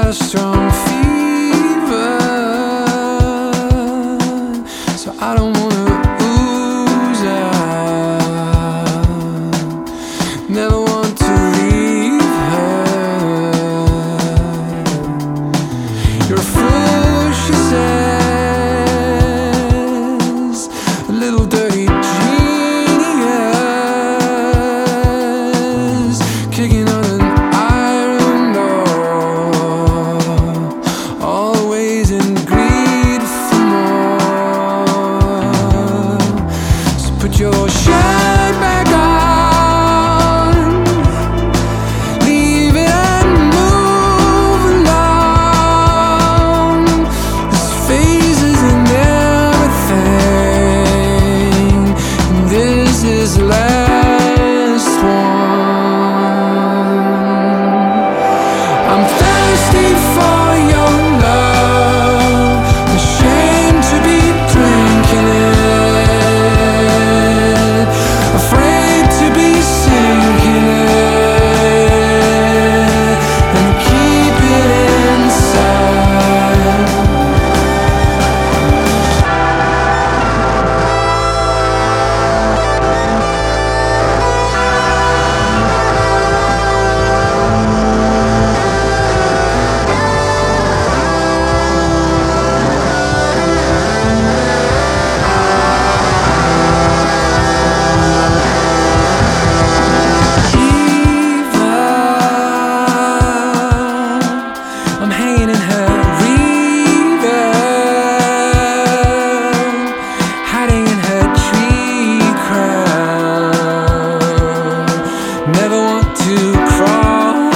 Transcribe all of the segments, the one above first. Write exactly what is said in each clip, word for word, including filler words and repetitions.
got a strong fever, so I don't wanna lose her. Never want to leave her. You're a fool, she says, a little dirty genius, kicking on an iron door, always in greed for more. So put your shirt back on, leave it and move along. There's phases in everything, and this is the last one. I'm thirsty for your love, ashamed to be drinking it, afraid to be sinking it, and keep it inside. I'm hanging in her river, hiding in her tree crown. Never want to crawl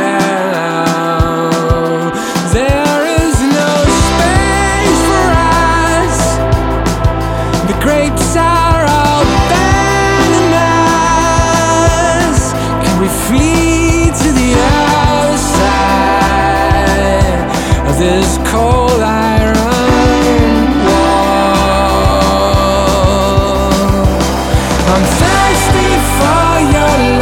down. There is no space for us. The grapes are all venomous. Can we flee to the other side of this cold iron wall? I'm thirsty for your